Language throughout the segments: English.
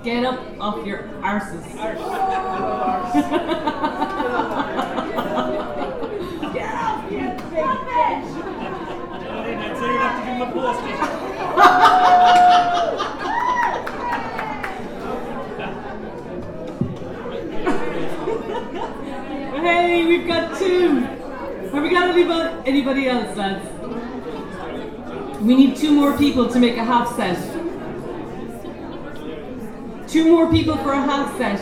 Get up off your arses. Get off, you big bitch! I'd say you'd have to give him a post-it. Hey, we've got two. Have we got anybody else, lads? We need two more people to make a half set. Two more people for a half set.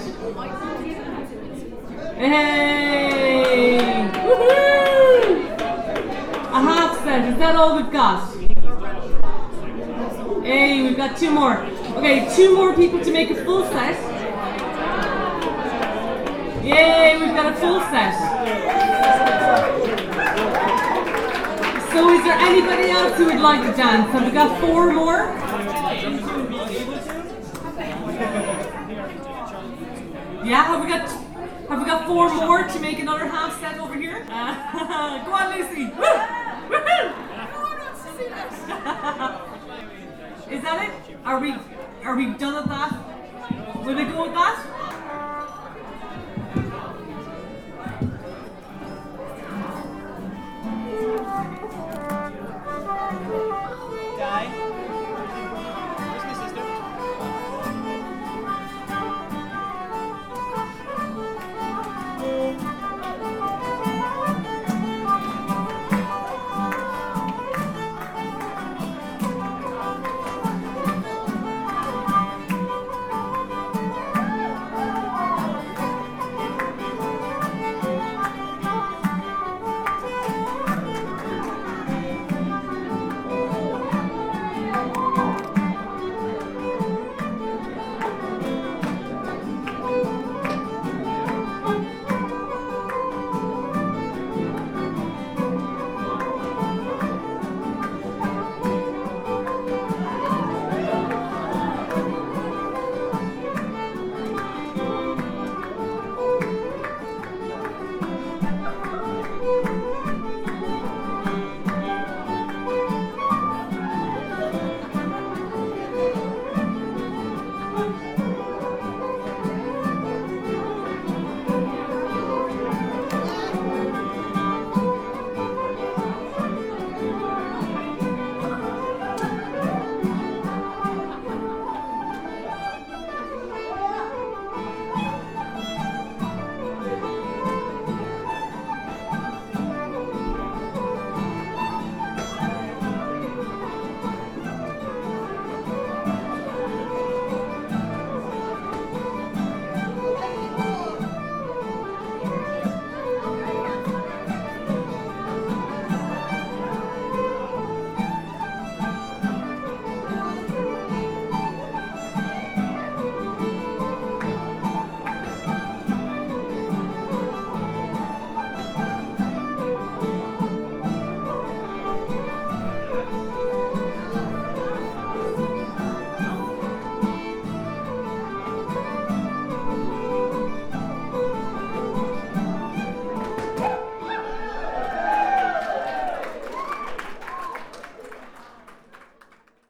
Hey! Woohoo! A half set. Is that all we've got? Hey, we've got two more. Okay, two more people to make a full set. Yay, we've got a full set. So is there anybody else who would like to dance? Have we got four more? Yeah, have we got four more to make another half set over here? Go on, Lucy. Woo! Woohoo! Is that it? Are we done at that? Will we go with that?